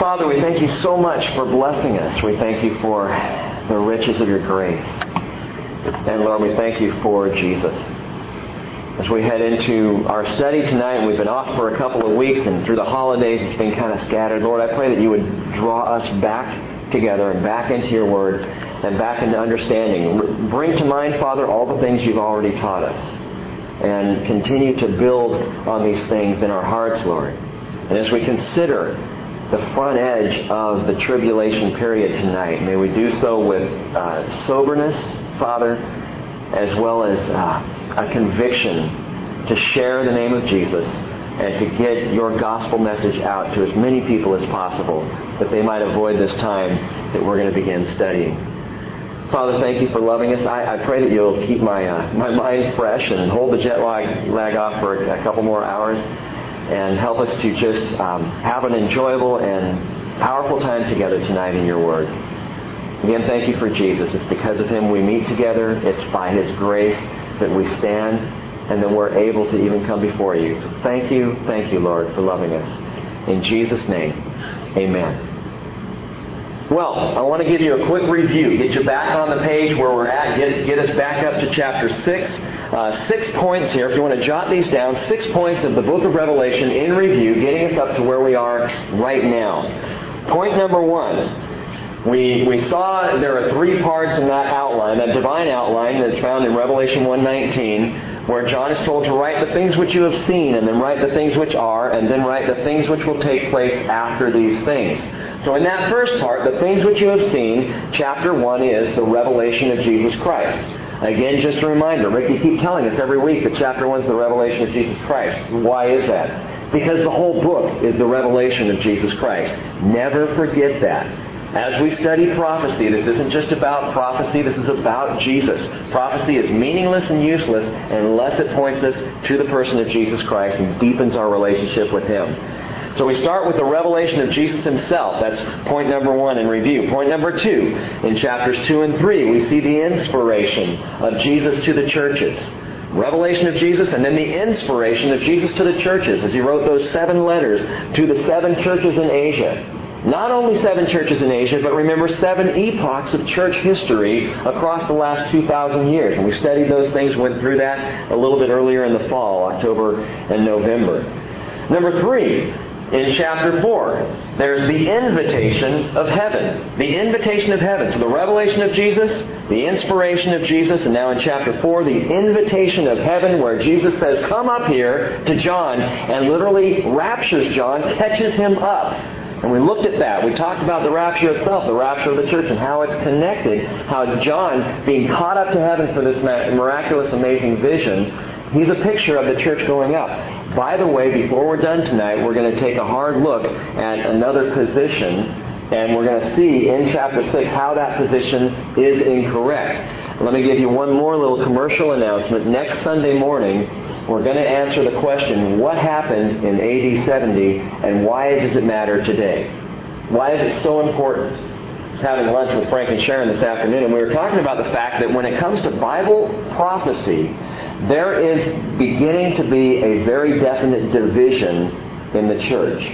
Father, we thank you so much for blessing us. We thank you for the riches of your grace. And Lord, we thank you for Jesus. As we head into our study tonight, we've been off for a couple of weeks, and through the holidays it's been kind of scattered. Lord, I pray that you would draw us back together and back into your word and back into understanding. Bring to mind, Father, all the things you've already taught us. And continue to build on these things in our hearts, Lord. And as we consider the front edge of the tribulation period tonight, may we do so with soberness, Father, as well as a conviction to share the name of Jesus and to get your gospel message out to as many people as possible, that they might avoid this time that we're going to begin studying. Father, thank you for loving us. I pray that you'll keep my mind fresh and hold the jet lag off for a couple more hours and help us to just have an enjoyable and powerful time together tonight in your word. Again, thank you for Jesus. It's because of him we meet together. It's by his grace that we stand and that we're able to even come before you. So thank you, Lord, for loving us. In Jesus' name, amen. Well, I want to give you a quick review. Get you back on the page where we're at. Get us back up to chapter 6. 6 points here, if you want to jot these down. 6 points of the book of Revelation in review, getting us up to where we are right now. Point number 1. We saw there are 3 parts in that outline, that divine outline that's found in Revelation 1:19, where John is told to write the things which you have seen, and then write the things which are, and then write the things which will take place after these things. So in that first part, the things which you have seen, chapter 1 is the revelation of Jesus Christ. Again, just a reminder, Rick, you keep telling us every week that chapter 1 is the revelation of Jesus Christ. Why is that? Because the whole book is the revelation of Jesus Christ. Never forget that. As we study prophecy, this isn't just about prophecy, this is about Jesus. Prophecy is meaningless and useless unless it points us to the person of Jesus Christ and deepens our relationship with him. So we start with the revelation of Jesus himself. That's point number 1 in review. Point number 2, in chapters 2 and 3, we see the inspiration of Jesus to the churches. Revelation of Jesus and then the inspiration of Jesus to the churches as he wrote those 7 letters to the 7 churches in Asia. Not only 7 churches in Asia, but remember 7 epochs of church history across the last 2,000 years. And we studied those things, went through that a little bit earlier in the fall, October and November. Number 3, in chapter 4, there's the invitation of heaven. The invitation of heaven. So the revelation of Jesus, the inspiration of Jesus, and now in chapter 4, the invitation of heaven where Jesus says, come up here to John, and literally raptures John, catches him up. And we looked at that. We talked about the rapture itself, the rapture of the church, and how it's connected, how John being caught up to heaven for this miraculous, amazing vision, he's a picture of the church going up. By the way, before we're done tonight, we're going to take a hard look at another position, and we're going to see in chapter 6 how that position is incorrect. Let me give you one more little commercial announcement. Next Sunday morning, we're going to answer the question, what happened in AD 70 and why does it matter today? Why is it so important? I was having lunch with Frank and Sharon this afternoon, and we were talking about the fact that when it comes to Bible prophecy, there is beginning to be a very definite division in the church.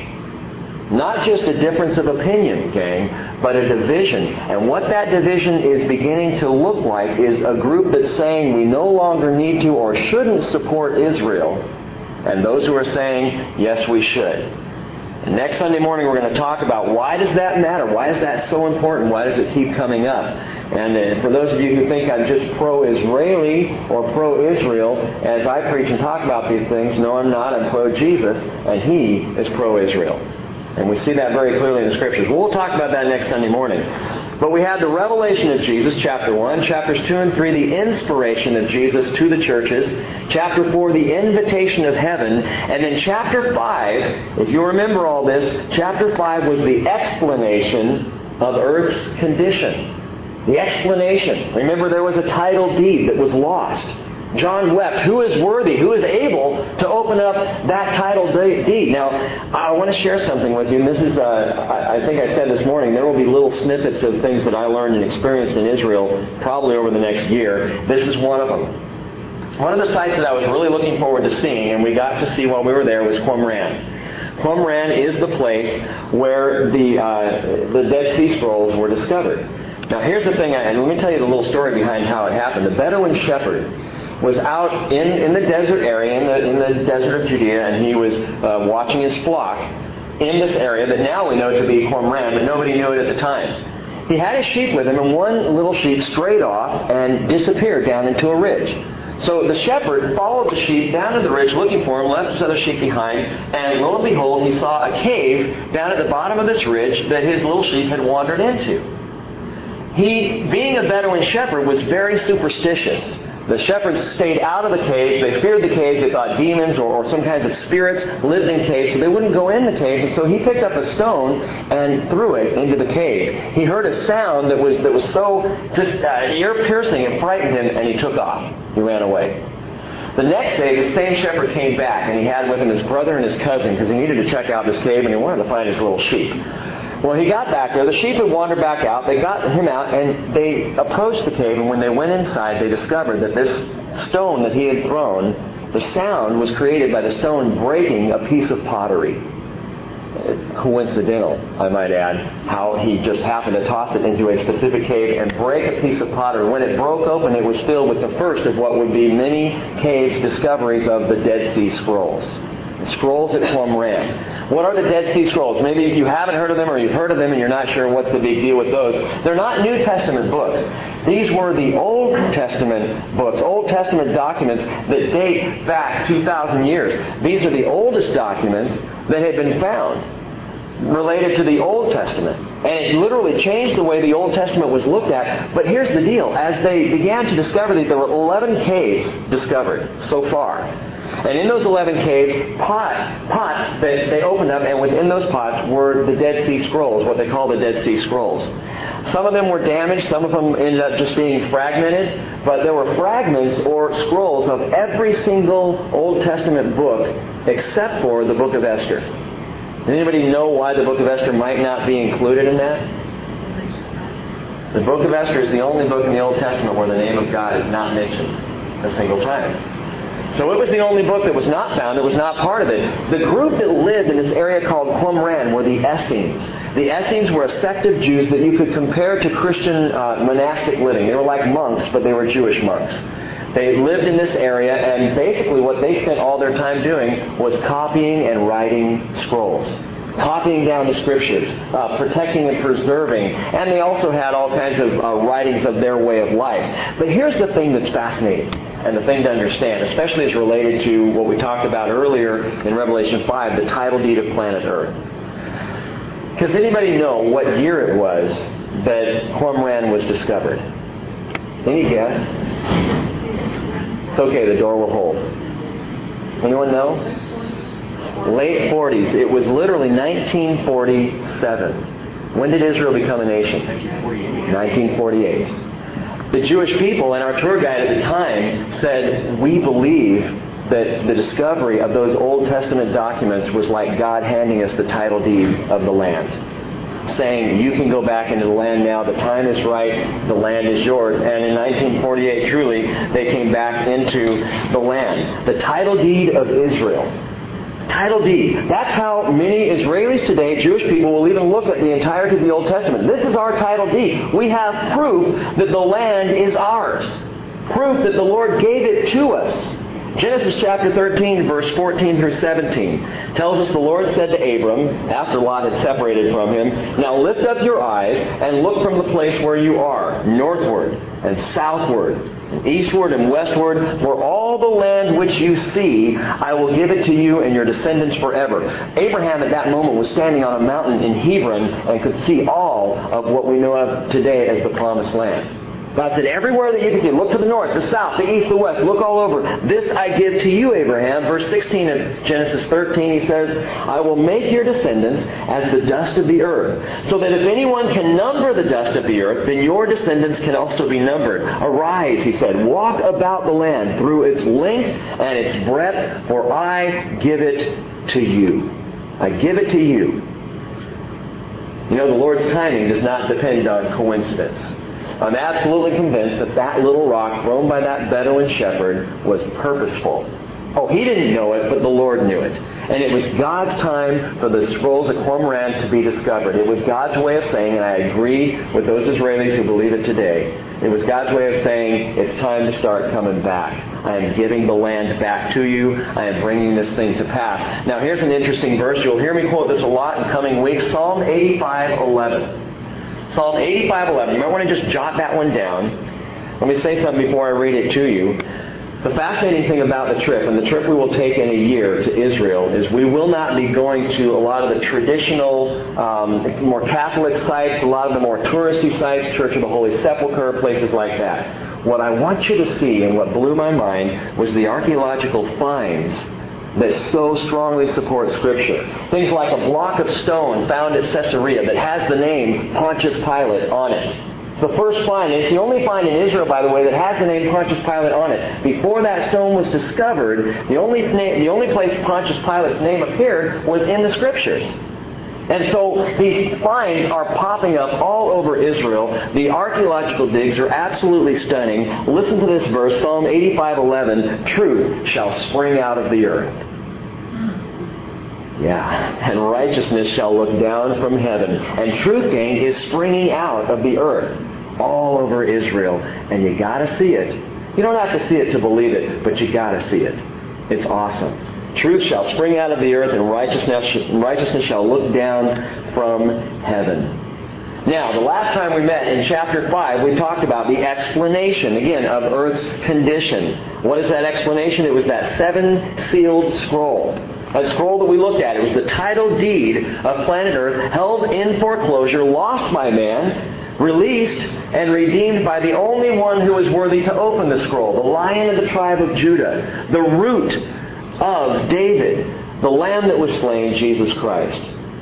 Not just a difference of opinion, gang, but a division. And what that division is beginning to look like is a group that's saying we no longer need to or shouldn't support Israel, and those who are saying, yes, we should. And next Sunday morning we're going to talk about why does that matter? Why is that so important? Why does it keep coming up? And for those of you who think I'm just pro-Israeli or pro-Israel as I preach and talk about these things, no, I'm not. I'm pro-Jesus, and he is pro-Israel. And we see that very clearly in the Scriptures. We'll talk about that next Sunday morning. But we had the revelation of Jesus, chapter 1. Chapters 2 and 3, the inspiration of Jesus to the churches. Chapter 4, the invitation of heaven. And then chapter 5, if you remember all this, chapter 5 was the explanation of earth's condition. The explanation. Remember, there was a title deed that was lost. John wept, who is worthy, who is able to open up that title deed? Now, I want to share something with you, and this is, I think I said this morning, there will be little snippets of things that I learned and experienced in Israel probably over the next year. This is one of them. One of the sites that I was really looking forward to seeing, and we got to see while we were there, was Qumran. Qumran is the place where the Dead Sea Scrolls were discovered. Now here's the thing, and let me tell you the little story behind how it happened. The Bedouin shepherd was out in the desert area, in the desert of Judea, and he was watching his flock in this area that now we know to be Qumran, but nobody knew it at the time. He had his sheep with him, and one little sheep strayed off and disappeared down into a ridge. So the shepherd followed the sheep down to the ridge looking for him, left his other sheep behind, and lo and behold, he saw a cave down at the bottom of this ridge that his little sheep had wandered into. He, being a Bedouin shepherd, was very superstitious. The shepherds stayed out of the caves. They feared the caves. They thought demons or some kinds of spirits lived in caves, so they wouldn't go in the caves. And so he picked up a stone and threw it into the cave. He heard a sound that was so just ear-piercing and frightened him, and he took off. He ran away. The next day, the same shepherd came back, and he had with him his brother and his cousin because he needed to check out this cave, and he wanted to find his little sheep. Well, he got back there. The sheep had wandered back out. They got him out, and they approached the cave, and when they went inside, they discovered that this stone that he had thrown, the sound was created by the stone breaking a piece of pottery. Coincidental, I might add, how he just happened to toss it into a specific cave and break a piece of pottery. When it broke open, it was filled with the first of what would be many caves discoveries of the Dead Sea Scrolls. Scrolls at Qumran. What are the Dead Sea Scrolls? Maybe you haven't heard of them or you've heard of them and you're not sure what's the big deal with those. They're not New Testament books. These were the Old Testament books, Old Testament documents that date back 2,000 years. These are the oldest documents that had been found related to the Old Testament. And it literally changed the way the Old Testament was looked at. But here's the deal. As they began to discover these, there were 11 caves discovered so far. And in those 11 caves, pots that they opened up, and within those pots were the Dead Sea Scrolls, what they call the Dead Sea Scrolls. Some of them were damaged, some of them ended up just being fragmented, but there were fragments or scrolls of every single Old Testament book except for the book of Esther. Anybody know why the book of Esther might not be included in that? The book of Esther is the only book in the Old Testament where the name of God is not mentioned a single time. So it was the only book that was not found, that was not part of it. The group that lived in this area called Qumran were the Essenes. The Essenes were a sect of Jews that you could compare to Christian monastic living. They were like monks, but they were Jewish monks. They lived in this area, and basically what they spent all their time doing was copying and writing scrolls. Copying down the Scriptures, protecting and preserving. And they also had all kinds of writings of their way of life. But here's the thing that's fascinating, and the thing to understand, especially as related to what we talked about earlier in Revelation 5, the title deed of planet Earth. Does anybody know what year it was that Qumran was discovered? Any guess? It's okay, the door will hold. Anyone know? Late 40s. It was literally 1947. When did Israel become a nation? 1948. The Jewish people and our tour guide at the time said, we believe that the discovery of those Old Testament documents was like God handing us the title deed of the land. Saying, you can go back into the land now, the time is right, the land is yours. And in 1948, truly, they came back into the land. The title deed of Israel. Title deed. That's how many Israelis today, Jewish people, will even look at the entirety of the Old Testament. This is our title deed. We have proof that the land is ours. Proof that the Lord gave it to us. Genesis chapter 13, verse 14 through 17 tells us the Lord said to Abram, after Lot had separated from him, now lift up your eyes and look from the place where you are, northward and southward, and eastward and westward, for all the land which you see, I will give it to you and your descendants forever. Abraham at that moment was standing on a mountain in Hebron and could see all of what we know of today as the Promised Land. God said, everywhere that you can see, look to the north, the south, the east, the west, look all over. This I give to you, Abraham. Verse 16 of Genesis 13, he says, I will make your descendants as the dust of the earth, so that if anyone can number the dust of the earth, then your descendants can also be numbered. Arise, he said, walk about the land through its length and its breadth, for I give it to you. I give it to you. You know, the Lord's timing does not depend on coincidence. I'm absolutely convinced that that little rock thrown by that Bedouin shepherd was purposeful. Oh, he didn't know it, but the Lord knew it. And it was God's time for the scrolls of Qumran to be discovered. It was God's way of saying, and I agree with those Israelis who believe it today, it was God's way of saying, it's time to start coming back. I am giving the land back to you. I am bringing this thing to pass. Now, here's an interesting verse. You'll hear me quote this a lot in coming weeks. Psalm 85:11. Psalm 85:11. You might want to just jot that one down. Let me say something before I read it to you. The fascinating thing about the trip, and the trip we will take in a year to Israel, is we will not be going to a lot of the traditional, more Catholic sites, a lot of the more touristy sites, Church of the Holy Sepulchre, places like that. What I want you to see, and what blew my mind, was the archaeological finds that so strongly support Scripture. Things like a block of stone found at Caesarea that has the name Pontius Pilate on it. It's the first find. It's the only find in Israel, by the way, that has the name Pontius Pilate on it. Before that stone was discovered, the only place Pontius Pilate's name appeared was in the Scriptures. And so these finds are popping up all over Israel. The archaeological digs are absolutely stunning. Listen to this verse, Psalm 85:11. Truth shall spring out of the earth. Yeah, and righteousness shall look down from heaven. And truth, gang, is springing out of the earth all over Israel. And you got to see it. You don't have to see it to believe it, but you got to see it. It's awesome. Truth shall spring out of the earth, and righteousness shall look down from heaven. Now, the last time we met in chapter 5, we talked about the explanation, again, of Earth's condition. What is that explanation? It was that 7-sealed scroll. A scroll that we looked at. It was the title deed of planet Earth, held in foreclosure, lost by man, released and redeemed by the only one who was worthy to open the scroll, the Lion of the tribe of Judah, the root of David, the Lamb that was slain, Jesus Christ.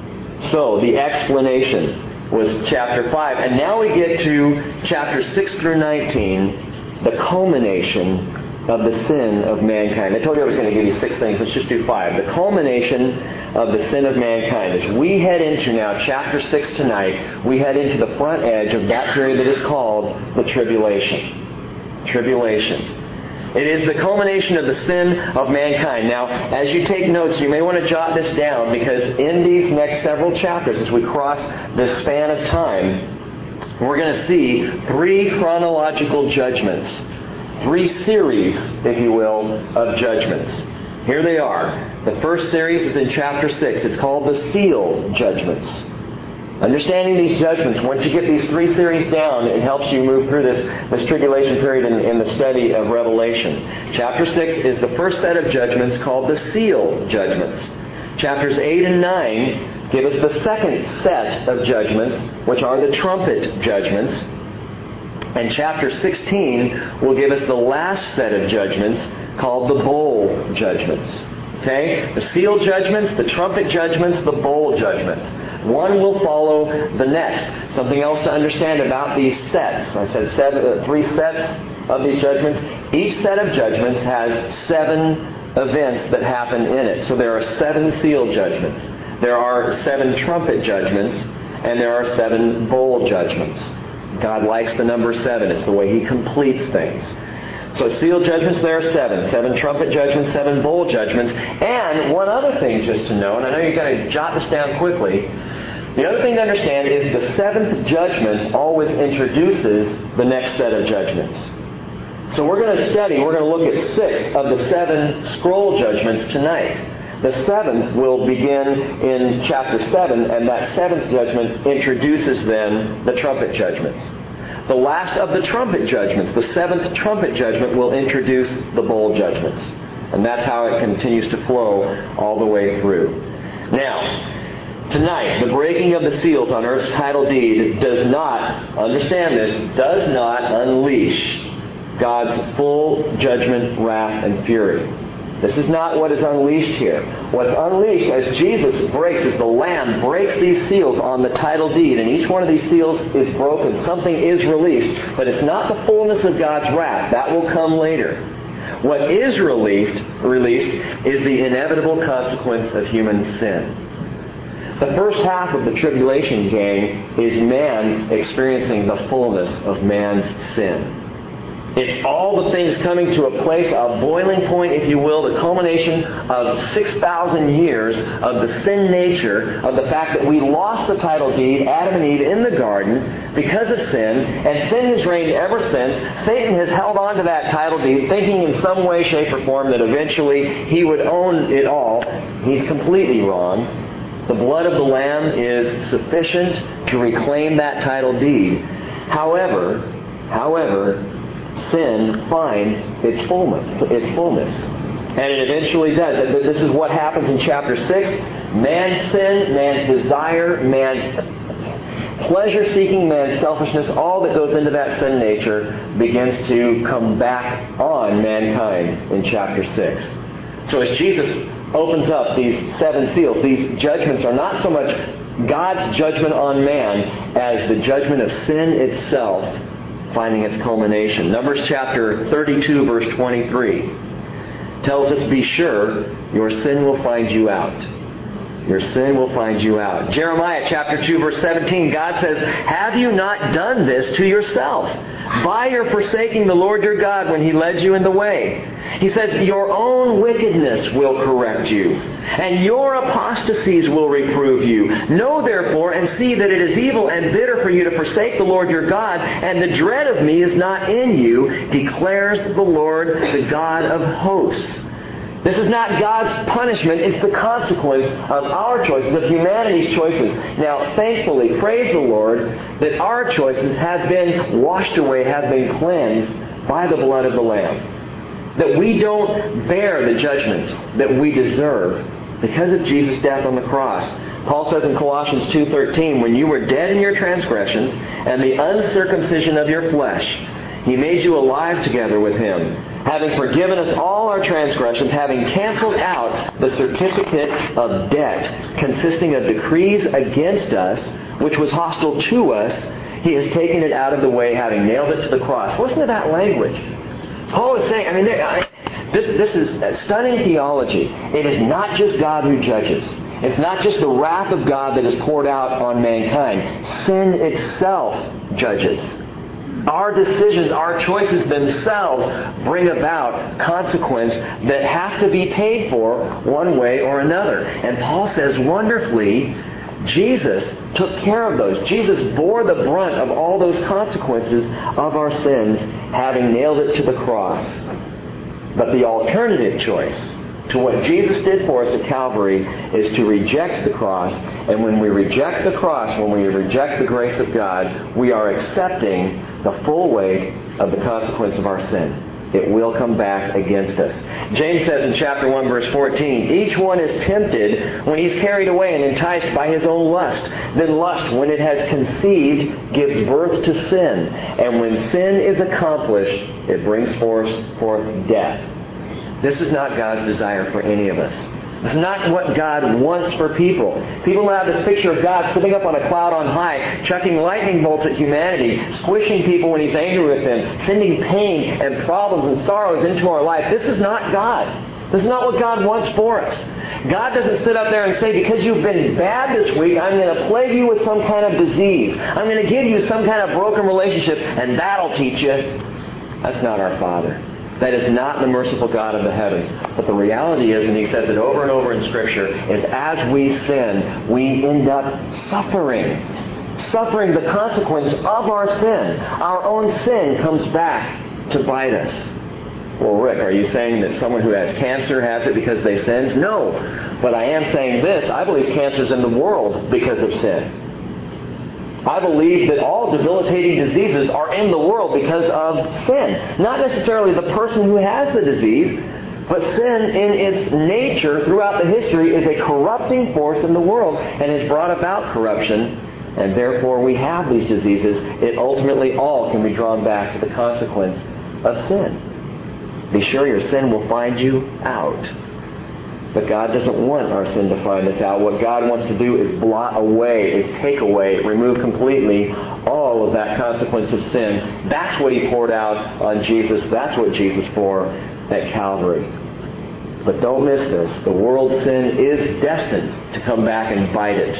So, the explanation was chapter 5. And now we get to chapter 6 through 19, the culmination of the sin of mankind. I told you I was going to give you 6 things. Let's just do 5. The culmination of the sin of mankind. As we head into now chapter 6 tonight, we head into the front edge of that period that is called the tribulation. Tribulation. It is the culmination of the sin of mankind. Now, as you take notes, you may want to jot this down, because in these next several chapters, as we cross this span of time, we're going to see 3 chronological judgments. 3 series, if you will, of judgments. Here they are. The first series is in chapter 6. It's called the seal judgments. Understanding these judgments, once you get these 3 series down, it helps you move through this tribulation period in the study of Revelation. Chapter 6 is the first set of judgments called the seal judgments. Chapters 8 and 9 give us the second set of judgments, which are the trumpet judgments. And chapter 16 will give us the last set of judgments called the bowl judgments. Okay? The seal judgments, the trumpet judgments, the bowl judgments. One will follow the next. Something else to understand about these sets. I said 3 sets of these judgments. Each set of judgments has 7 events that happen in it. So there are 7 seal judgments. There are 7 trumpet judgments. And there are 7 bowl judgments. God likes the number 7. It's the way He completes things. So seal judgments, there are 7. 7 trumpet judgments, 7 bowl judgments. And one other thing just to know, and I know you've got to jot this down quickly. The other thing to understand is the 7th judgment always introduces the next set of judgments. So we're going to look at 6 of the 7 scroll judgments tonight. The 7th will begin in chapter 7, and that 7th judgment introduces then the trumpet judgments. The last of the trumpet judgments, the 7th trumpet judgment, will introduce the bowl judgments. And that's how it continues to flow all the way through. Now, tonight, the breaking of the seals on Earth's title deed does not, understand this, does not unleash God's full judgment, wrath, and fury. This is not what is unleashed here. What's unleashed as Jesus breaks, as the Lamb breaks these seals on the title deed, and each one of these seals is broken. Something is released, but it's not the fullness of God's wrath. That will come later. What is released is the inevitable consequence of human sin. The first half of the tribulation, gang, is man experiencing the fullness of man's sin. It's all the things coming to a place, a boiling point, if you will, the culmination of 6,000 years of the sin nature, of the fact that we lost the title deed, Adam and Eve, in the garden because of sin, and sin has reigned ever since. Satan has held on to that title deed, thinking in some way, shape, or form that eventually he would own it all. He's completely wrong. The blood of the Lamb is sufficient to reclaim that title deed. However, sin finds its fullness. And it eventually does. This is what happens in chapter 6. Man's sin, man's desire, man's pleasure-seeking, man's selfishness, all that goes into that sin nature begins to come back on mankind in chapter 6. So as Jesus opens up these 7 seals, these judgments are not so much God's judgment on man as the judgment of sin itself finding its culmination. Numbers chapter 32, verse 23 tells us, be sure your sin will find you out. Your sin will find you out. Jeremiah chapter 2, verse 17, God says, have you not done this to yourself by your forsaking the Lord your God when He led you in the way? He says, your own wickedness will correct you, and your apostasies will reprove you. Know therefore and see that it is evil and bitter for you to forsake the Lord your God, and the dread of me is not in you, declares the Lord, the God of hosts. This is not God's punishment, it's the consequence of our choices, of humanity's choices. Now, thankfully, praise the Lord, that our choices have been washed away, have been cleansed by the blood of the Lamb. That we don't bear the judgment that we deserve because of Jesus' death on the cross. Paul says in Colossians 2:13, when you were dead in your transgressions and the uncircumcision of your flesh, He made you alive together with Him, having forgiven us all our transgressions, having canceled out the certificate of debt consisting of decrees against us, which was hostile to us. He has taken it out of the way, having nailed it to the cross. Listen to that language. Paul is saying, this is stunning theology. It is not just God who judges. It's not just the wrath of God that is poured out on mankind. Sin itself judges. Our decisions, our choices themselves bring about consequence that have to be paid for one way or another. And Paul says wonderfully, Jesus took care of those. Jesus bore the brunt of all those consequences of our sins, having nailed it to the cross. But the alternative choice to what Jesus did for us at Calvary is to reject the cross. And when we reject the cross, when we reject the grace of God, we are accepting the full weight of the consequence of our sin. It will come back against us. James says in chapter 1, verse 14, each one is tempted when he's carried away and enticed by his own lust. Then lust, when it has conceived, gives birth to sin. And when sin is accomplished, it brings forth death. This is not God's desire for any of us. This is not what God wants for people. People have this picture of God sitting up on a cloud on high, chucking lightning bolts at humanity, squishing people when He's angry with them, sending pain and problems and sorrows into our life. This is not God. This is not what God wants for us. God doesn't sit up there and say, because you've been bad this week, I'm going to plague you with some kind of disease. I'm going to give you some kind of broken relationship, and that'll teach you. That's not our Father. That is not the merciful God of the heavens. But the reality is, and He says it over and over in Scripture, is as we sin, we end up suffering. Suffering the consequence of our sin. Our own sin comes back to bite us. Well, Rick, are you saying that someone who has cancer has it because they sinned? No. But I am saying this. I believe cancer is in the world because of sin. I believe that all debilitating diseases are in the world because of sin. Not necessarily the person who has the disease, but sin in its nature throughout the history is a corrupting force in the world and has brought about corruption. And therefore we have these diseases. It ultimately all can be drawn back to the consequence of sin. Be sure your sin will find you out. But God doesn't want our sin to find us out. What God wants to do is blot away, is take away, remove completely all of that consequence of sin. That's what He poured out on Jesus. That's what Jesus bore at Calvary. But don't miss this. The world's sin is destined to come back and bite it.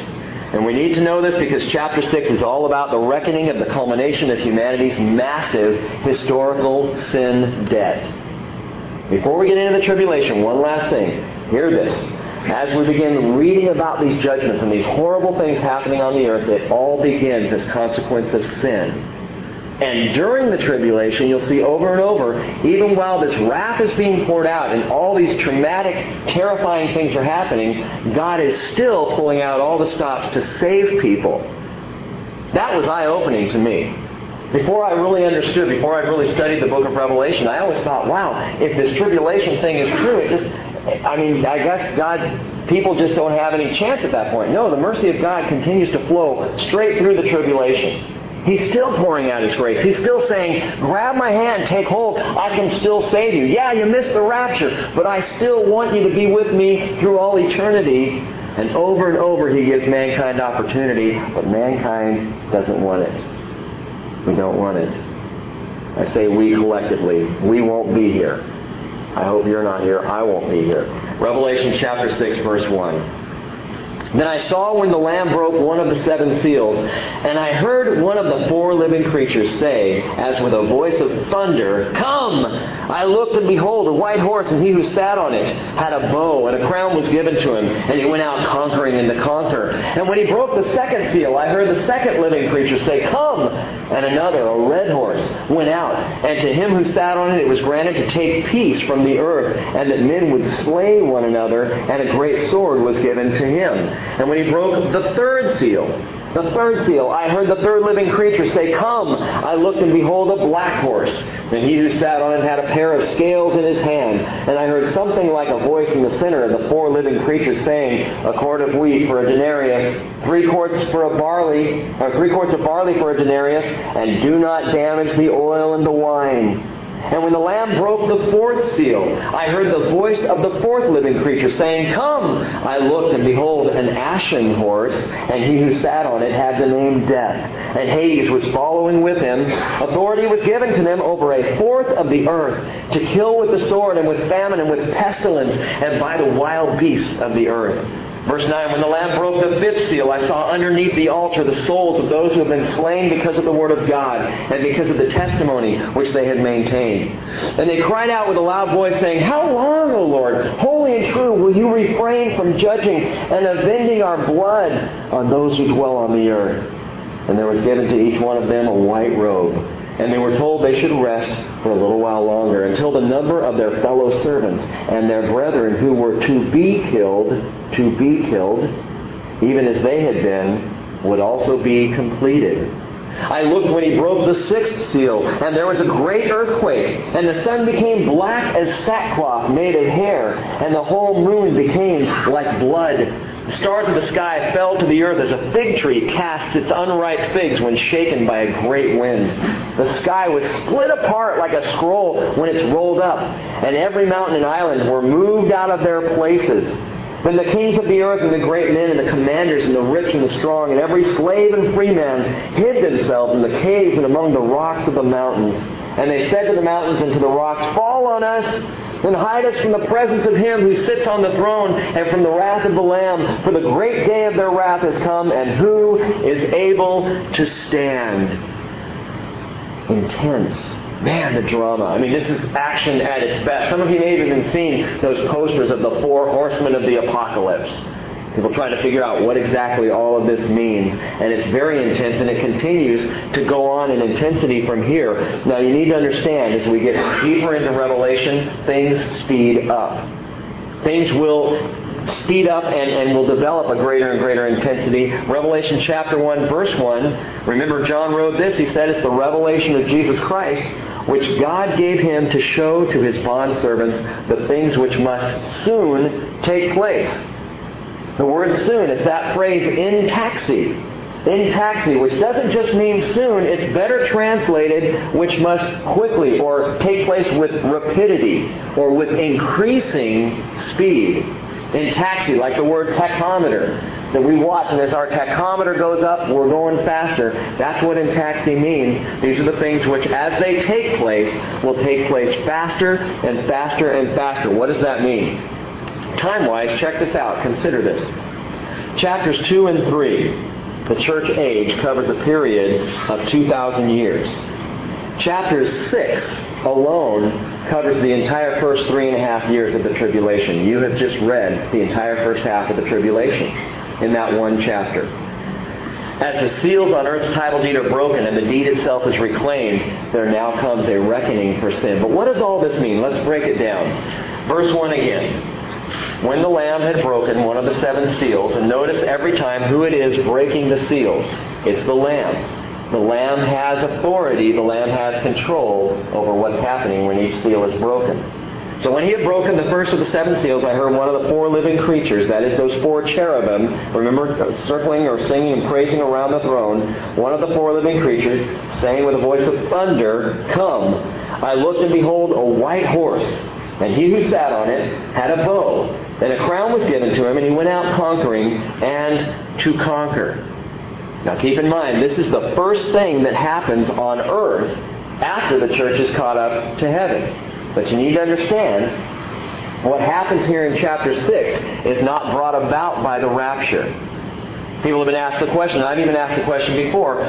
And we need to know this because chapter 6 is all about the reckoning of the culmination of humanity's massive historical sin debt. Before we get into the tribulation, one last thing. Hear this. As we begin reading about these judgments and these horrible things happening on the earth, it all begins as consequence of sin. And during the tribulation, you'll see over and over, even while this wrath is being poured out and all these traumatic, terrifying things are happening, God is still pulling out all the stops to save people. That was eye-opening to me. Before I really understood, before I really studied the book of Revelation, I always thought, wow, if this tribulation thing is true, I guess people just don't have any chance at that point. No, the mercy of God continues to flow straight through the tribulation. He's still pouring out His grace. He's still saying, grab my hand, take hold. I can still save you. Yeah, you missed the rapture, but I still want you to be with me through all eternity. And over He gives mankind opportunity, but mankind doesn't want it. We don't want it. I say we collectively. We won't be here. I hope you're not here. I won't be here. Revelation chapter 6, verse 1. Then I saw when the Lamb broke one of the 7 seals, and I heard one of the 4 living creatures say, as with a voice of thunder, "Come!" I looked, and behold, a white horse, and he who sat on it had a bow, and a crown was given to him, and he went out conquering and to conquer. And when he broke the 2nd seal, I heard the 2nd living creature say, "Come!" And another, a red horse, went out, and to him who sat on it was granted to take peace from the earth, and that men would slay one another, and a great sword was given to him. And when he broke the 3rd seal, I heard the 3rd living creature say, "Come!" I looked, and behold, a black horse. And he who sat on it had a pair of scales in his hand. And I heard something like a voice in the center of the 4 living creatures saying, "A quart of wheat for a denarius, 3 quarts of barley for a denarius, and do not damage the oil and the wine." And when the Lamb broke the 4th seal, I heard the voice of the 4th living creature saying, "Come!" I looked, and behold, an ashen horse, and he who sat on it had the name Death. And Hades was following with him. Authority was given to them over 1/4 of the earth, to kill with the sword, and with famine, and with pestilence, and by the wild beasts of the earth. Verse 9, when the Lamb broke the 5th seal, I saw underneath the altar the souls of those who have been slain because of the word of God and because of the testimony which they had maintained. And they cried out with a loud voice, saying, "How long, O Lord, holy and true, will you refrain from judging and avenging our blood on those who dwell on the earth?" And there was given to each one of them a white robe. And they were told they should rest for a little while longer, until the number of their fellow servants and their brethren who were to be killed, even as they had been, would also be completed. I looked when he broke the 6th seal, and there was a great earthquake, and the sun became black as sackcloth made of hair, and the whole moon became like blood. The stars of the sky fell to the earth as a fig tree casts its unripe figs when shaken by a great wind. The sky was split apart like a scroll when it's rolled up, and every mountain and island were moved out of their places. Then the kings of the earth and the great men and the commanders and the rich and the strong and every slave and free man hid themselves in the caves and among the rocks of the mountains. And they said to the mountains and to the rocks, "Fall on us, and hide us from the presence of Him who sits on the throne and from the wrath of the Lamb. For the great day of their wrath has come, and who is able to stand?" Intense. Man, the drama. I mean, this is action at its best. Some of you may have even seen those posters of the 4 horsemen of the apocalypse. People trying to figure out what exactly all of this means. And it's very intense, and it continues to go on in intensity from here. Now, you need to understand, as we get deeper into Revelation, things speed up. Things will speed up and will develop a greater and greater intensity. Revelation chapter 1, verse 1. Remember, John wrote this. He said it's the revelation of Jesus Christ, which God gave Him to show to His bondservants the things which must soon take place. The word soon is that phrase in taxi. In taxi, which doesn't just mean soon, it's better translated which must quickly or take place with rapidity or with increasing speed. In taxi, like the word tachometer, that we watch, and as our tachometer goes up, we're going faster. That's what in taxi means. These are the things which, as they take place, will take place faster and faster and faster. What does that mean? Time-wise, check this out. Consider this. Chapters 2 and 3, the church age, covers a period of 2,000 years. Chapter 6 alone covers the entire first 3.5 years of the tribulation. You have just read the entire first half of the tribulation in that one chapter. As the seals on earth's title deed are broken and the deed itself is reclaimed, there now comes a reckoning for sin. But what does all this mean? Let's break it down. Verse 1 again. When the Lamb had broken one of the 7 seals, and notice every time who it is breaking the seals. It's the Lamb. The Lamb has authority. The Lamb has control over what's happening when each seal is broken. So when he had broken the first of the 7 seals, I heard one of the 4 living creatures, that is those 4 cherubim, remember, circling or singing and praising around the throne, one of the 4 living creatures, saying with a voice of thunder, "Come." I looked, and behold, a white horse, and he who sat on it had a bow, and a crown was given to him, and he went out conquering and to conquer. Now keep in mind, this is the first thing that happens on earth after the church is caught up to heaven. But you need to understand, what happens here in chapter 6 is not brought about by the rapture. People have been asked the question, and I've even asked the question before,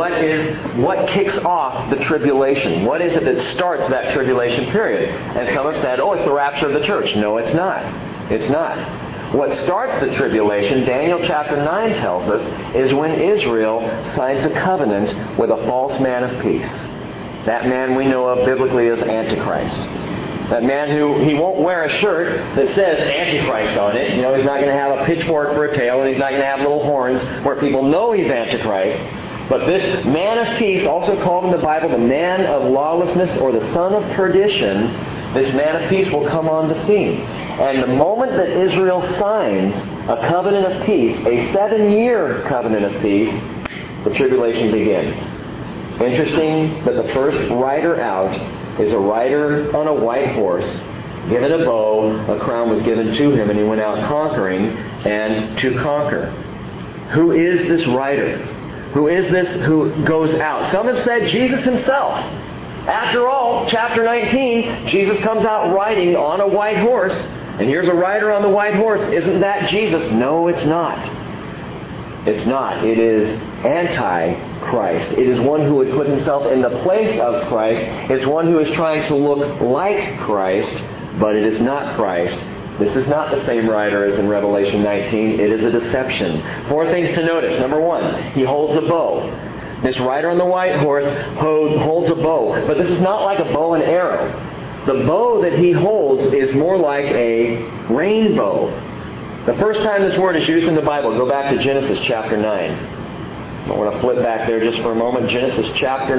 what kicks off the tribulation? What is it that starts that tribulation period? And some have said, it's the rapture of the church. No, it's not. It's not. What starts the tribulation, Daniel chapter 9 tells us, is when Israel signs a covenant with a false man of peace. That man we know of biblically as Antichrist. That man who, he won't wear a shirt that says Antichrist on it. He's not going to have a pitchfork for a tail, and he's not going to have little horns where people know he's Antichrist. But this man of peace, also called in the Bible the man of lawlessness or the son of perdition, this man of peace will come on the scene. And the moment that Israel signs a covenant of peace, a 7-year covenant of peace, the tribulation begins. Interesting that the first rider out is a rider on a white horse, given a bow, a crown was given to him, and he went out conquering and to conquer. Who is this rider? Who is this who goes out? Some have said Jesus himself. After all, chapter 19, Jesus comes out riding on a white horse, and here's a rider on the white horse. Isn't that Jesus? No, it's not. It's not. It is anti-Christ. It is one who would put himself in the place of Christ. It's one who is trying to look like Christ, but it is not Christ. This is not the same rider as in Revelation 19. It is a deception. 4 things to notice. Number 1, he holds a bow. This rider on the white horse holds a bow. But this is not like a bow and arrow. The bow that he holds is more like a rainbow. The first time this word is used in the Bible, go back to Genesis chapter 9. I want to flip back there just for a moment. Genesis chapter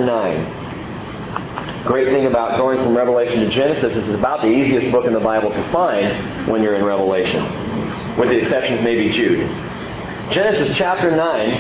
9. Great thing about going from Revelation to Genesis is it's about the easiest book in the Bible to find when you're in Revelation, with the exception of maybe Jude. Genesis chapter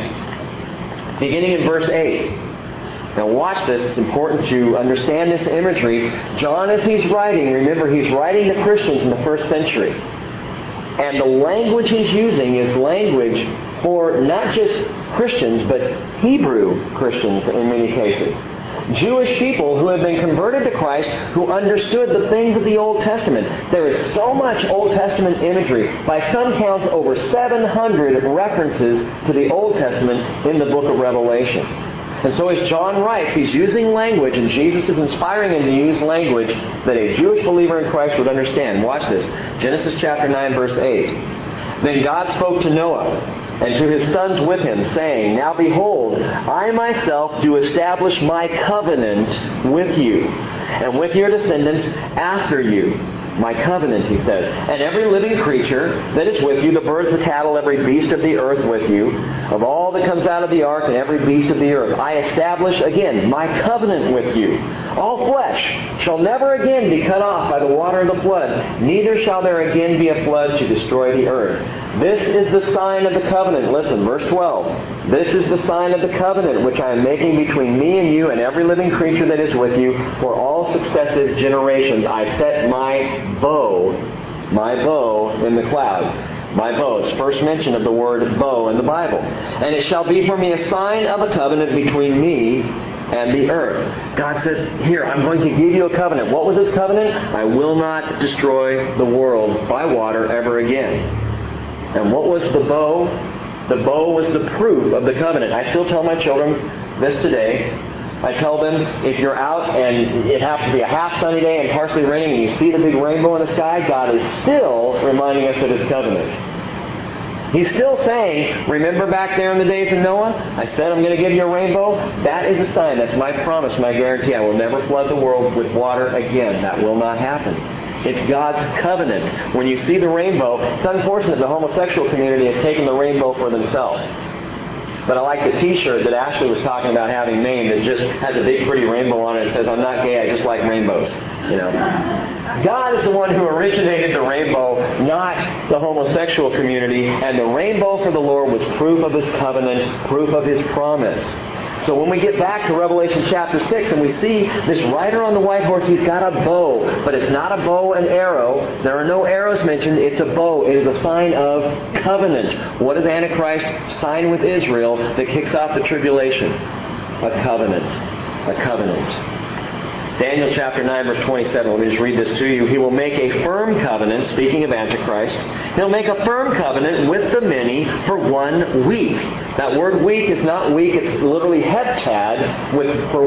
9, beginning in verse 8. Now watch this. It's important to understand this imagery. John, as he's writing, remember he's writing to Christians in the first century. And the language he's using is language for not just Christians, but Hebrew Christians in many cases. Jewish people who have been converted to Christ, who understood the things of the Old Testament. There is so much Old Testament imagery. By some counts, over 700 references to the Old Testament in the book of Revelation. And so as John writes, he's using language, and Jesus is inspiring him to use language that a Jewish believer in Christ would understand. Watch this. Genesis chapter 9, verse 8. Then God spoke to Noah and to his sons with him, saying, Now behold, I myself do establish my covenant with you, and with your descendants after you. My covenant, he says. And every living creature that is with you, the birds, the cattle, every beast of the earth with you, of all that comes out of the ark and every beast of the earth, I establish again my covenant with you. All flesh shall never again be cut off by the water of the flood, neither shall there again be a flood to destroy the earth. This is the sign of the covenant. Listen, verse 12. This is the sign of the covenant which I am making between me and you and every living creature that is with you for all successive generations. I set my bow in the cloud. My bow. It's first mention of the word bow in the Bible. And it shall be for me a sign of a covenant between me and the earth. God says, here, I'm going to give you a covenant. What was this covenant? I will not destroy the world by water ever again. And what was the bow? The bow was the proof of the covenant. I still tell my children this today. I tell them, if you're out and it happens to be a half sunny day and partially raining and you see the big rainbow in the sky, God is still reminding us of His covenant. He's still saying, remember back there in the days of Noah? I said I'm going to give you a rainbow. That is a sign. That's my promise, my guarantee. I will never flood the world with water again. That will not happen. It's God's covenant. When you see the rainbow, it's unfortunate the homosexual community has taken the rainbow for themselves. But I like the T-shirt that Ashley was talking about having made that just has a big pretty rainbow on it. It says, I'm not gay, I just like rainbows. You know, God is the one who originated the rainbow, not the homosexual community. And the rainbow for the Lord was proof of His covenant, proof of His promise. So when we get back to Revelation chapter 6 and we see this rider on the white horse, he's got a bow. But it's not a bow and arrow. There are no arrows mentioned. It's a bow. It is a sign of covenant. What does Antichrist sign with Israel that kicks off the tribulation? A covenant. A covenant. Daniel chapter 9, verse 27. Let me just read this to you. He will make a firm covenant, speaking of Antichrist. He'll make a firm covenant with the many for 1 week. That word week is not week, it's literally heptad for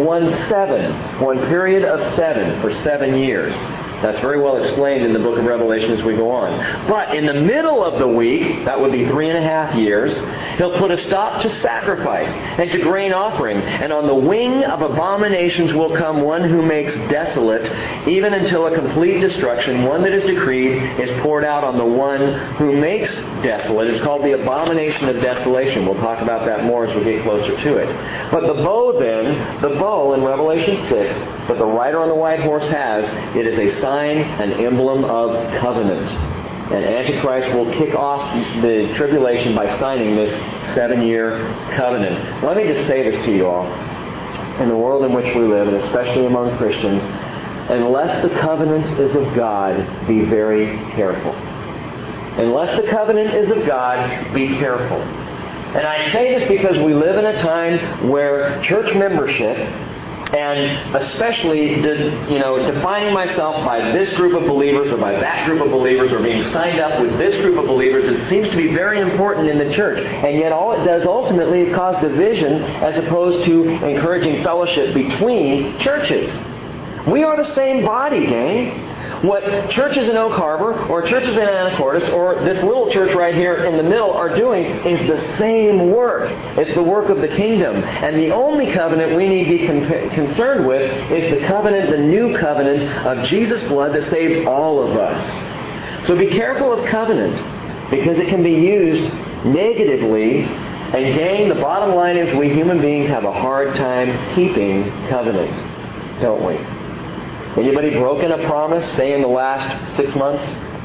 1/7. One period of 7 for 7 years. That's very well explained in the book of Revelation as we go on. But in the middle of the week, that would be 3.5 years, He'll put a stop to sacrifice and to grain offering. And on the wing of abominations will come one who makes desolate, even until a complete destruction. One that is decreed is poured out on the one who makes desolate. It's called the abomination of desolation. We'll talk about that more as we get closer to it. But the bow then, the bow in Revelation 6, that the rider on the white horse has, it is a sign, an emblem of covenant. And Antichrist will kick off the tribulation by signing this 7-year covenant. Let me just say this to you all. In the world in which we live, and especially among Christians, unless the covenant is of God, be very careful. Unless the covenant is of God, be careful. And I say this because we live in a time where church membership, and especially defining myself by this group of believers or by that group of believers or being signed up with this group of believers, it seems to be very important in the church. And yet all it does ultimately is cause division as opposed to encouraging fellowship between churches. We are the same body, gang. What churches in Oak Harbor or churches in Anacortes or this little church right here in the middle are doing is the same work. It's the work of the kingdom. And the only covenant we need to be concerned with is the covenant, the new covenant of Jesus' blood that saves all of us. So be careful of covenant because it can be used negatively. And gang, the bottom line is we human beings have a hard time keeping covenant, don't we? Anybody broken a promise, say in the last 6 months?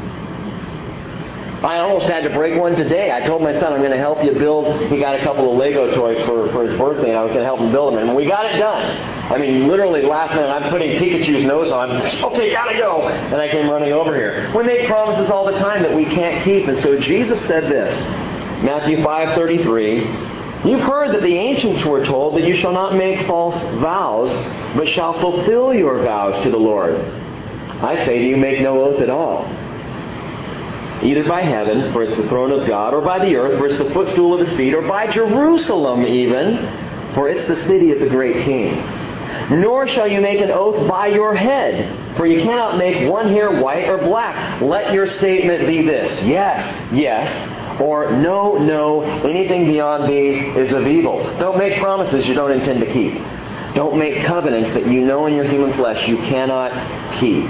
I almost had to break one today. I told my son I'm going to help you build. He got a couple of Lego toys for his birthday, and I was going to help him build them. And we got it done. I mean, literally last minute, I'm putting Pikachu's nose on. Okay, gotta go. And I came running over here. We make promises all the time that we can't keep. And so Jesus said this, Matthew 5:33. You've heard that the ancients were told that you shall not make false vows, but shall fulfill your vows to the Lord. I say to you, make no oath at all. Either by heaven, for it's the throne of God, or by the earth, for it's the footstool of His feet, or by Jerusalem even, for it's the city of the great King. Nor shall you make an oath by your head, for you cannot make one hair white or black. Let your statement be this, yes, yes, or no, no, anything beyond these is of evil. Don't make promises you don't intend to keep. Don't make covenants that you know in your human flesh you cannot keep.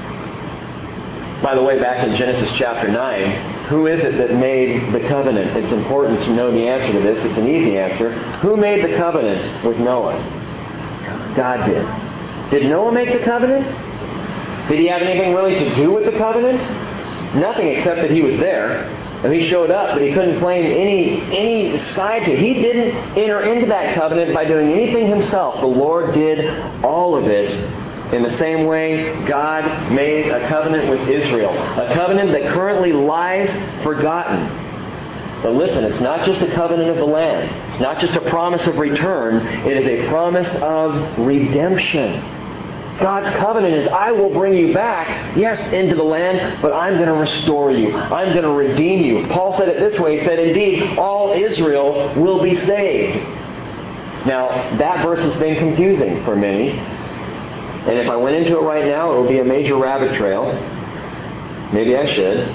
By the way, back in Genesis chapter 9, who is it that made the covenant? It's important to know the answer to this. It's an easy answer. Who made the covenant with Noah? God did. Did Noah make the covenant? Did he have anything really to do with the covenant? Nothing except that he was there. And he showed up, but he couldn't claim any side to it. He didn't enter into that covenant by doing anything himself. The Lord did all of it. In the same way, God made a covenant with Israel. A covenant that currently lies forgotten. But listen, it's not just a covenant of the land. It's not just a promise of return. It is a promise of redemption. God's covenant is, I will bring you back, yes, into the land, but I'm going to restore you. I'm going to redeem you. Paul said it this way. He said, indeed, all Israel will be saved. Now, that verse has been confusing for many. And if I went into it right now, it would be a major rabbit trail. Maybe I should.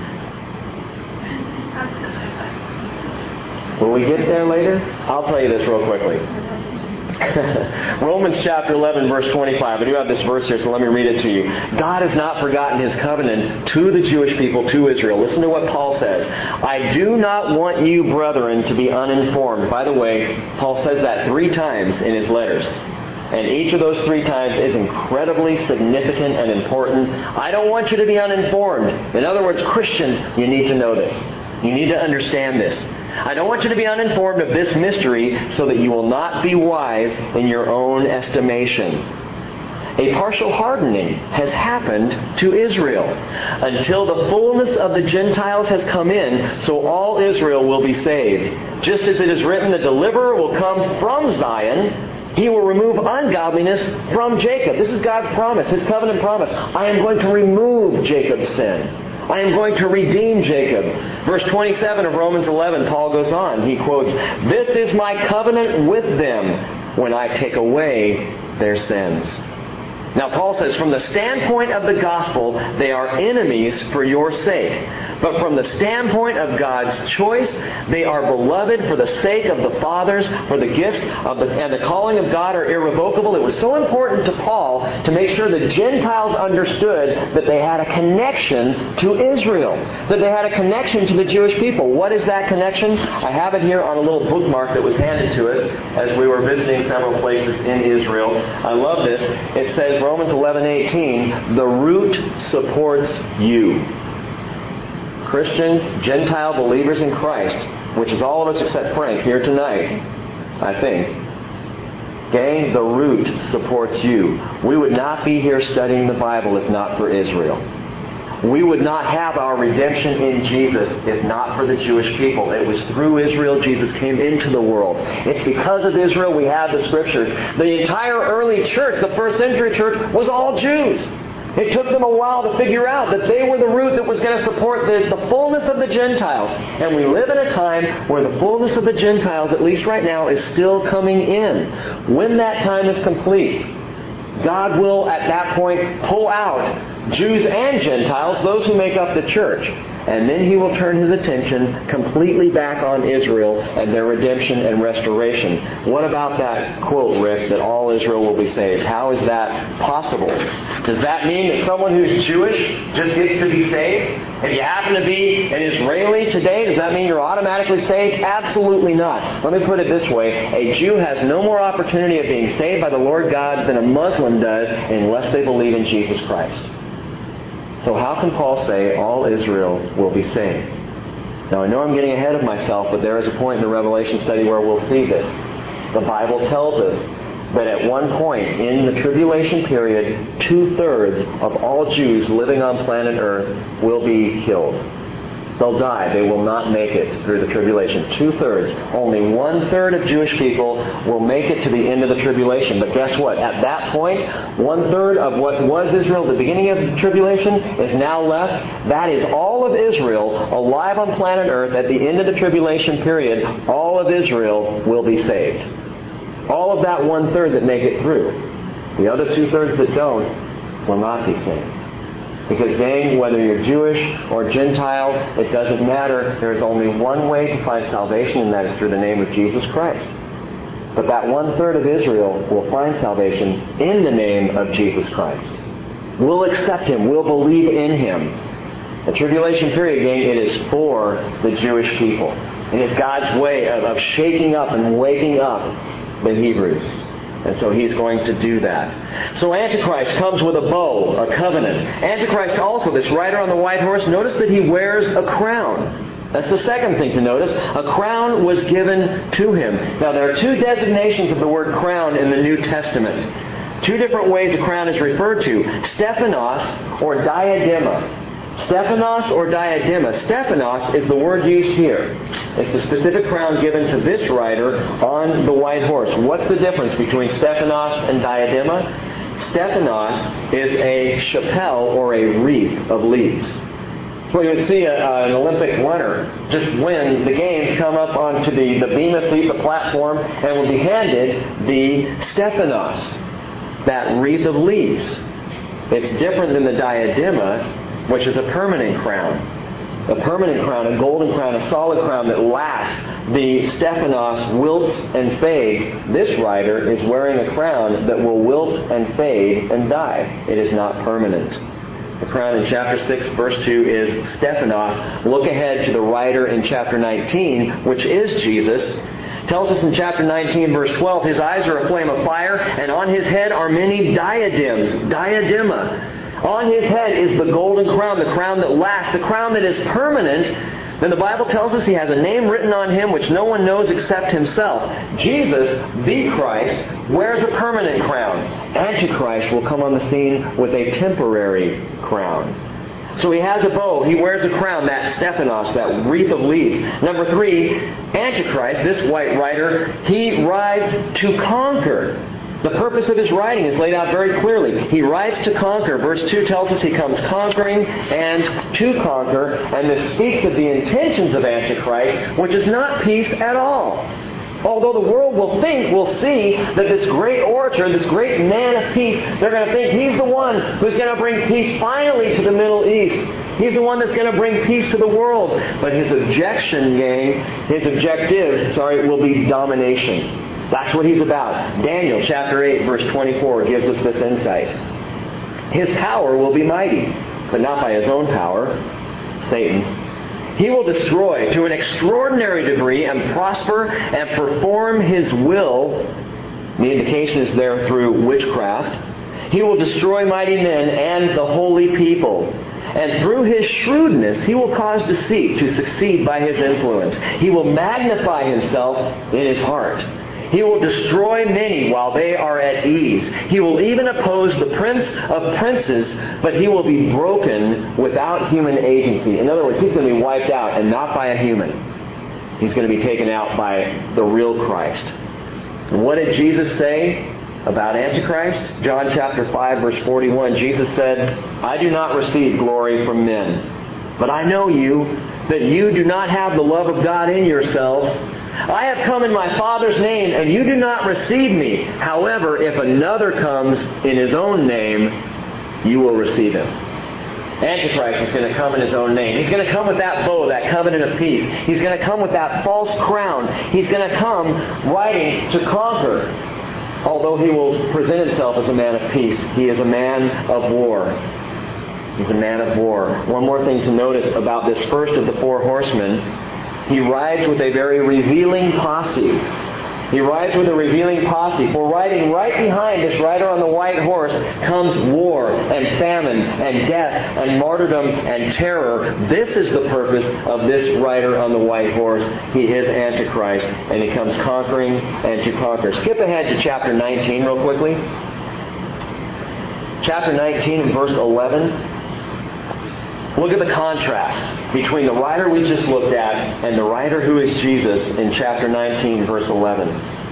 Will we get there later? I'll tell you this real quickly. Romans chapter 11, verse 25. I do have this verse here, so let me read it to you. God has not forgotten His covenant to the Jewish people, to Israel. Listen to what Paul says. I do not want you, brethren, to be uninformed. By the way, Paul says that 3 times in his letters. And each of those 3 times is incredibly significant and important. I don't want you to be uninformed. In other words, Christians, you need to know this. You need to understand this. I don't want you to be uninformed of this mystery so that you will not be wise in your own estimation. A partial hardening has happened to Israel until the fullness of the Gentiles has come in, so all Israel will be saved. Just as it is written, the deliverer will come from Zion. He will remove ungodliness from Jacob. This is God's promise, His covenant promise. I am going to remove Jacob's sin. I am going to redeem Jacob. Verse 27 of Romans 11, Paul goes on. He quotes, this is my covenant with them when I take away their sins. Now, Paul says, from the standpoint of the gospel, they are enemies for your sake. But from the standpoint of God's choice, they are beloved for the sake of the fathers, for the gifts and the calling of God are irrevocable. It was so important to Paul to make sure the Gentiles understood that they had a connection to Israel, that they had a connection to the Jewish people. What is that connection? I have it here on a little bookmark that was handed to us as we were visiting several places in Israel. I love this. It says, Romans 11:18, the root supports you. Christians, Gentile believers in Christ, which is all of us except Frank here tonight, I think. Gang, the root supports you. We would not be here studying the Bible if not for Israel. We would not have our redemption in Jesus if not for the Jewish people. It was through Israel Jesus came into the world. It's because of Israel we have the Scriptures. The entire early church, the first century church, was all Jews. It took them a while to figure out that they were the root that was going to support the fullness of the Gentiles. And we live in a time where the fullness of the Gentiles, at least right now, is still coming in. When that time is complete, God will at that point pull out Jews and Gentiles, those who make up the church. And then He will turn His attention completely back on Israel and their redemption and restoration. What about that quote, Rick, that all Israel will be saved? How is that possible? Does that mean that someone who's Jewish just gets to be saved? If you happen to be an Israeli today, does that mean you're automatically saved? Absolutely not. Let me put it this way. A Jew has no more opportunity of being saved by the Lord God than a Muslim does unless they believe in Jesus Christ. So how can Paul say all Israel will be saved? Now I know I'm getting ahead of myself, but there is a point in the Revelation study where we'll see this. The Bible tells us that at one point in the tribulation period, 2/3 of all Jews living on planet Earth will be killed. They'll die. They will not make it through the tribulation. 2/3. Only 1/3 of Jewish people will make it to the end of the tribulation. But guess what? At that point, 1/3 of what was Israel at the beginning of the tribulation is now left. That is all of Israel alive on planet Earth at the end of the tribulation period. All of Israel will be saved. All of that 1/3 that make it through. The other 2/3 that don't will not be saved. Because, gang, whether you're Jewish or Gentile, it doesn't matter. There is only one way to find salvation, and that is through the name of Jesus Christ. But that 1/3 of Israel will find salvation in the name of Jesus Christ. We'll accept Him. We'll believe in Him. The tribulation period, gang, it is for the Jewish people. And it's God's way of shaking up and waking up the Hebrews. And so He's going to do that. So Antichrist comes with a bow, a covenant. Antichrist also, this rider on the white horse, notice that he wears a crown. That's the second thing to notice. A crown was given to him. Now there are 2 designations of the word crown in the New Testament. 2 different ways a crown is referred to. Stephanos or diadema. Stephanos or diadema. Stephanos is the word used here. It's the specific crown given to this rider on the white horse. What's the difference between Stephanos and diadema? Stephanos is a chapelle or a wreath of leaves. So you would see an Olympic runner just win the games, come up onto the bema seat, the platform, and will be handed the Stephanos, that wreath of leaves. It's different than the diadema, which is a permanent crown. A permanent crown, a golden crown, a solid crown that lasts. The Stephanos wilts and fades. This writer is wearing a crown that will wilt and fade and die. It is not permanent. The crown in chapter 6, verse 2 is Stephanos. Look ahead to the writer in chapter 19, which is Jesus. Tells us in chapter 19, verse 12, his eyes are a flame of fire, and on his head are many diadems. Diadema. On his head is the golden crown, the crown that lasts, the crown that is permanent. Then the Bible tells us he has a name written on him which no one knows except himself. Jesus, the Christ, wears a permanent crown. Antichrist will come on the scene with a temporary crown. So he has a bow. He wears a crown, that Stephanos, that wreath of leaves. Number 3, Antichrist, this white rider, he rides to conquer. The purpose of his riding is laid out very clearly. He rides to conquer. Verse 2 tells us he comes conquering and to conquer. And this speaks of the intentions of Antichrist, which is not peace at all. Although the world will see that this great orator, this great man of peace, they're going to think he's the one who's going to bring peace finally to the Middle East. He's the one that's going to bring peace to the world. But his objective, will be domination. That's what he's about. Daniel chapter 8, verse 24 gives us this insight. His power will be mighty, but not by his own power, Satan's. He will destroy to an extraordinary degree and prosper and perform his will. The indication is there through witchcraft. He will destroy mighty men and the holy people. And through his shrewdness, he will cause deceit to succeed by his influence. He will magnify himself in his heart. He will destroy many while they are at ease. He will even oppose the prince of princes, but he will be broken without human agency. In other words, he's going to be wiped out and not by a human. He's going to be taken out by the real Christ. And what did Jesus say about Antichrist? John chapter 5, verse 41, Jesus said, I do not receive glory from men, but I know you, that you do not have the love of God in yourselves. I have come in my Father's name, and you do not receive me. However, if another comes in his own name, you will receive him. Antichrist is going to come in his own name. He's going to come with that bow, that covenant of peace. He's going to come with that false crown. He's going to come riding to conquer. Although he will present himself as a man of peace, he is a man of war. He's a man of war. One more thing to notice about this first of the 4 horsemen. He rides with a very revealing posse. He rides with a revealing posse. For riding right behind this rider on the white horse comes war and famine and death and martyrdom and terror. This is the purpose of this rider on the white horse. He is Antichrist, and he comes conquering and to conquer. Skip ahead to chapter 19 real quickly. Chapter 19 and verse 11. Look at the contrast between the rider we just looked at and the rider who is Jesus in chapter 19, verse 11.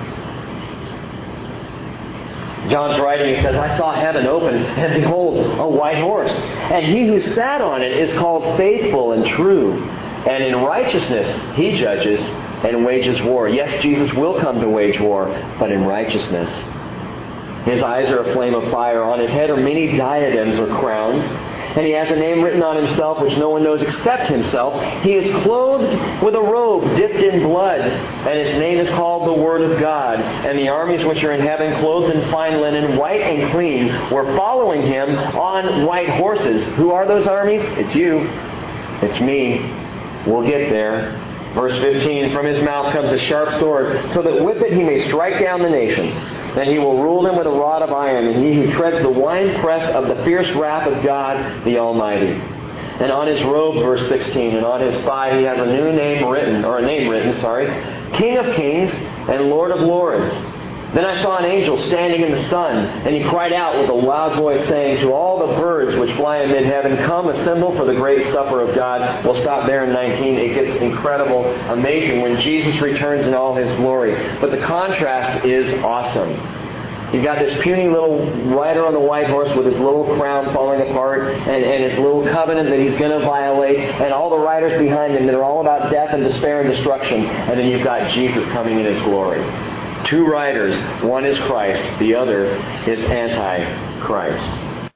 John's writing, he says, I saw heaven open, and behold, a white horse. And he who sat on it is called Faithful and True. And in righteousness he judges and wages war. Yes, Jesus will come to wage war, but in righteousness. His eyes are a flame of fire. On his head are many diadems or crowns. And he has a name written on himself which no one knows except himself. He is clothed with a robe dipped in blood, and his name is called the Word of God. And the armies which are in heaven, clothed in fine linen, white and clean, were following him on white horses. Who are those armies? It's you. It's me. We'll get there. Verse 15, from his mouth comes a sharp sword, so that with it he may strike down the nations. And he will rule them with a rod of iron, and he who treads the winepress of the fierce wrath of God the Almighty. And on his robe, verse 16, and on his thigh he has a name written, King of Kings and Lord of Lords. Then I saw an angel standing in the sun, and he cried out with a loud voice, saying, to all the birds which fly in mid-heaven, come, assemble for the great supper of God. We'll stop there in 19. It gets incredible, amazing, when Jesus returns in all his glory. But the contrast is awesome. You've got this puny little rider on the white horse with his little crown falling apart and his little covenant that he's going to violate, and all the riders behind him that are all about death and despair and destruction. And then you've got Jesus coming in his glory. Two riders. One is Christ. The other is Antichrist.